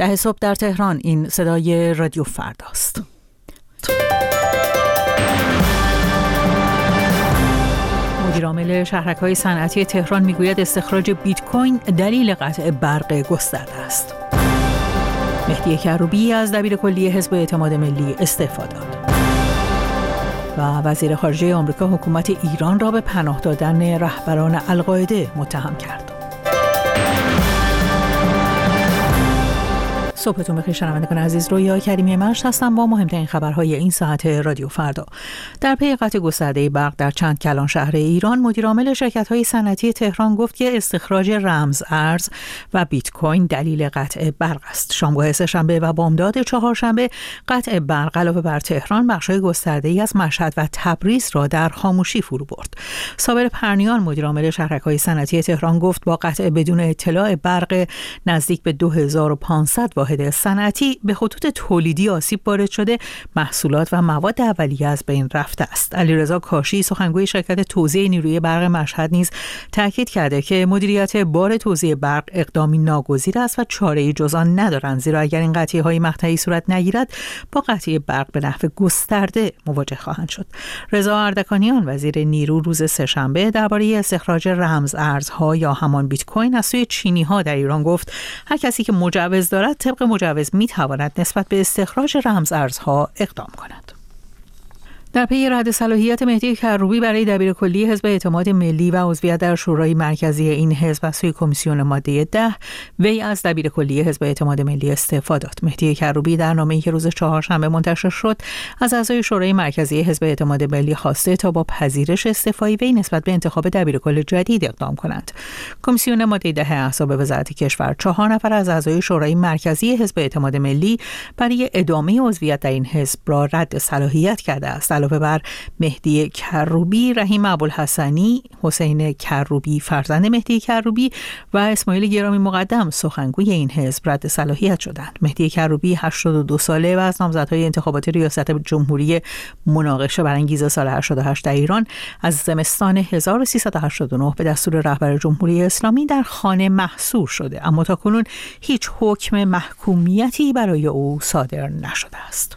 10 صبح در تهران. این صدای رادیو فرداست. مدیرعامل شهرک‌های صنعتی تهران میگوید استخراج بیت کوین دلیل قطع برق گسترده است. مهدی کروبی از دبیرکلی حزب اعتماد ملی استعفا داد. و وزیر خارجه آمریکا حکومت ایران را به پناه دادن رهبران القاعده متهم کرد. صبحتون بخیر شنوندگان عزیز، رویا کریمی مشت هستم با مهمترین خبرهای این ساعت رادیو فردا. در پی قطع گسترده برق در چند کلان شهر ایران، مدیرعامل شرکت‌های صنعتی تهران گفت که استخراج رمز ارز و بیت کوین دلیل قطع برق است. شامگاه سه‌شنبه و بامداد چهارشنبه قطع برق علاوه بر تهران بخش‌های گسترده‌ای از مشهد و تبریز را در خاموشی فرو برد. صابر پرنیان مدیرعامل شهرک‌های صنعتی تهران گفت با قطع بدون اطلاع برق نزدیک به 2500 واحد صنعتی به خطوط تولیدی آسیب وارد شده، محصولات و مواد اولیه از بین رفته است. علیرضا کاشی سخنگوی شرکت توزیع نیروی برق مشهد نیز تاکید کرده که مدیریت بار توزیع برق اقدامی ناگزیر است و چاره‌ای جز آن ندارند، زیرا اگر این قطعی‌های مقطعی صورت نگیرد با قطعی برق به نحو گسترده مواجه خواهند شد. رضا اردکانیان وزیر نیرو روز سه‌شنبه درباره استخراج رمز ارزها یا همان بیت کوین از سوی چینی‌ها در ایران گفت هر کسی که مجوز دارد طبق مجوز می‌تواند نسبت به استخراج رمز ارزها اقدام کند. در پی رد صلاحیت مهدی کروبی برای دبیرکلی حزب اعتماد ملی و عضویت در شورای مرکزی این حزب از سوی کمیسیون ماده 10، وی از دبیرکلی حزب اعتماد ملی استعفا داد. مهدی کروبی در نامه‌ای که روز چهارشنبه منتشر شد از اعضای شورای مرکزی حزب اعتماد ملی خواسته تا با پذیرش استعفای وی نسبت به انتخاب دبیرکل جدید اقدام کنند. کمیسیون ماده 10 احزاب وزارت کشور 4 نفر از اعضای شورای مرکزی حزب اعتماد ملی برای ادامه عضویت در این حزب را رد صلاحیت کرده است. علاوه بر مهدی کروبی، رحیم ابوالحسنی، حسین کروبی فرزند مهدی کروبی و اسماعیل گرامی مقدم سخنگوی این حزب رد صلاحیت شدند. مهدی کروبی 82 ساله و از نامزدهای انتخابات ریاست جمهوری مناقشه برانگیز سال 88 در ایران از زمستان 1389 به دستور رهبر جمهوری اسلامی در خانه محصور شده، اما تاکنون هیچ حکم محکومیتی برای او صادر نشده است.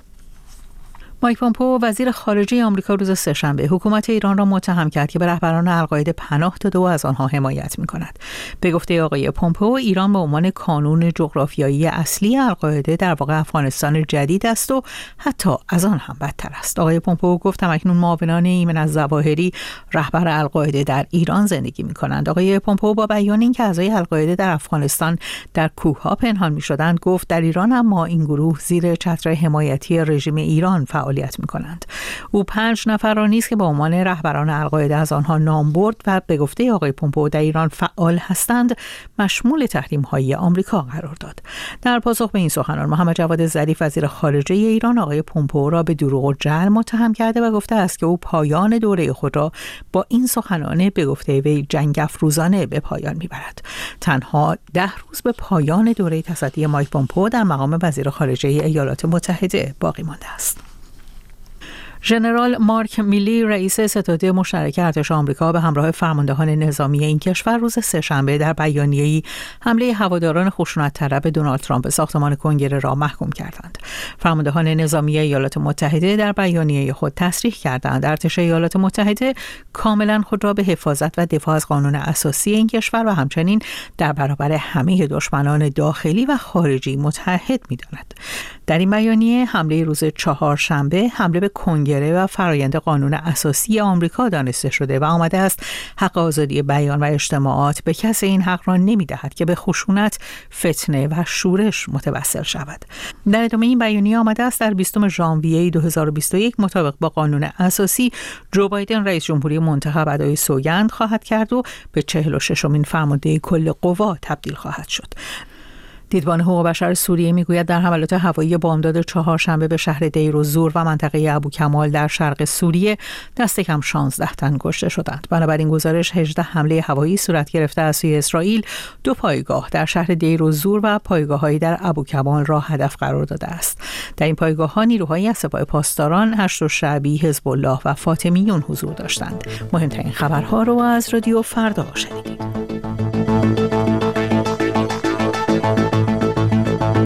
مایک پومپئو وزیر خارجه آمریکا روز سه‌شنبه حکومت ایران را متهم کرد که به رهبران القاعده پناه داده و از آنها حمایت می‌کند. به گفته آقای پومپئو، ایران به عنوان کانون جغرافیایی اصلی القاعده در واقع افغانستان جدید است و حتی از آن هم بدتر است. آقای پومپئو گفت اکنون معاونان ایمن الظواهری رهبر القاعده در ایران زندگی می‌کنند. آقای پومپئو با بیان اینکه اعضای القاعده در افغانستان در کوه‌ها پنهان می‌شدند گفت در ایران اما این گروه زیر چتر حمایتی رژیم ایران فعالیت می‌کنند. او 5 نفر را نیز که به عنوان رهبران القاعده از آنها نام برد و به گفته آقای پومپئو در ایران فعال هستند مشمول تحریم‌های آمریکا قرار داد. در پاسخ به این سخنان، محمد جواد ظریف وزیر خارجه ایران آقای پومپئو را به دروغ و جعل متهم کرده و گفته است که او پایان دوره خود را با این سخنان به گفته وی جنگ افروزانه به پایان می‌برد. تنها 10 روز به پایان دوره تصدی مایک پومپئو در مقام وزیر خارجه ایالات متحده باقی مانده است. ژنرال مارک میلی رئیس ستاد مشترک ارتش آمریکا به همراه فرماندهان نظامی این کشور روز سه‌شنبه در بیانیه‌ای حمله هواداران خشونت‌طلب دونالد ترامپ به ساختمان کنگره را محکوم کردند. فرماندهان نظامی ایالات متحده در بیانیه خود تصریح کردند ارتش ایالات متحده کاملا خود را به حفاظت و دفاع از قانون اساسی این کشور و همچنین در برابر همه دشمنان داخلی و خارجی متحد می‌داند. در این بیانیه حمله روز چهارشنبه حمله به کنگره و فرایند قانون اساسی آمریکا دانسته شده و آمده است حق آزادی بیان و اجتماعات به کسی این حق را نمی‌دهد که به خشونت، فتنه و شورش متوسل شود. در ادامه این بیانیه آمده است در 20 ژانویه 2021 مطابق با قانون اساسی جو بایدن رئیس جمهوری منتخب ادای سوگند خواهد کرد و به 46مین فرمانده کل قوا تبدیل خواهد شد. دیدبان حقوق بشر سوریه میگوید در حملات هوایی بامداد چهارشنبه به شهر دیر الزور و منطقه ابوکمال در شرق سوریه دست کم 16 تن کشته شدند. بنابراین گزارش 18 حمله هوایی صورت گرفته از سوی اسرائیل 2 پایگاه در شهر دیر الزور و پایگاه‌هایی در ابوکمال را هدف قرار داده است. در این پایگاه‌ها نیروهایی از سپاه پاسداران، هشت شعبی، حزب الله و فاطمیون حضور داشتند. مهمترین خبرها رو از رادیو فردا شنیدید.